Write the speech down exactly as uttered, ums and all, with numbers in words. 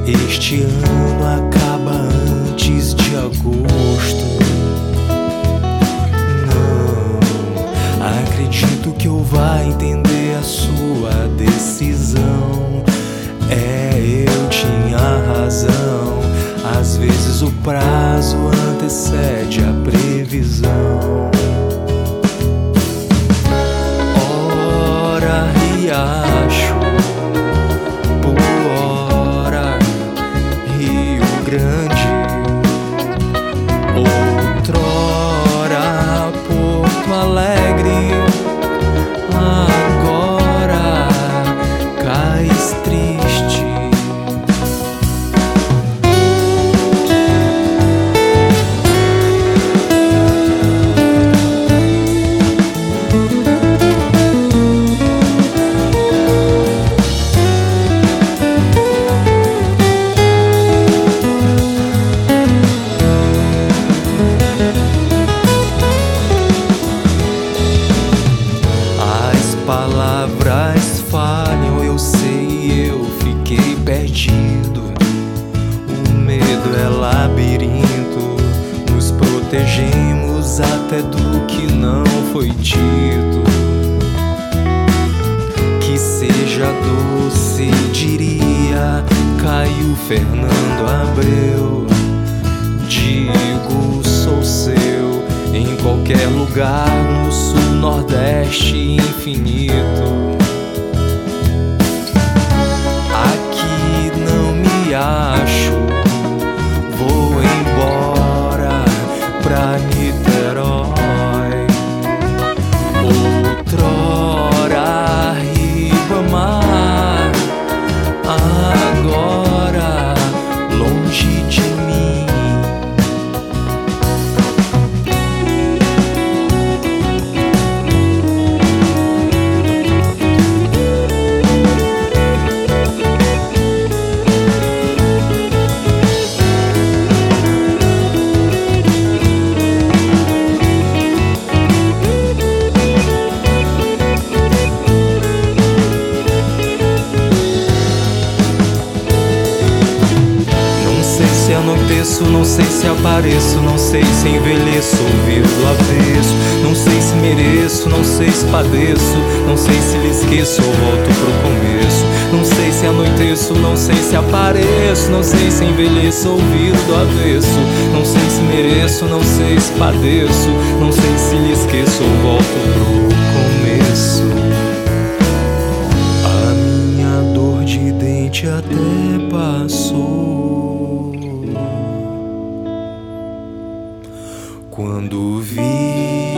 Este ano acaba antes de agosto. Não acredito que eu vá entender a sua decisão. É, eu tinha razão. Às vezes o prazo antecede a previsão. Ora riacho, Poora, Rio Grande, outrora Porto Alegre, agora cais triste. Palavras falham, eu sei, eu fiquei perdido. O medo é labirinto, nos protegemos até do que não foi dito. Que seja doce, diria Caio Fernando Abreu. Digo, sou seu em qualquer lugar, no sul, nordeste, infinito. Aqui não me acho, vou embora pra Niterói. Outrora Ribamar, agora longe de mim. Se anoiteço, não sei se apareço, não sei se envelheço ou viro do avesso. Não sei se mereço, não sei se padeço, não sei se lhe esqueço ou volto pro começo. Não sei se anoiteço, não sei se apareço, não sei se envelheço ou viro do avesso. Não sei se mereço, não sei se padeço, não sei se lhe esqueço ou volto pro começo. A minha dor de dente até passou quando vi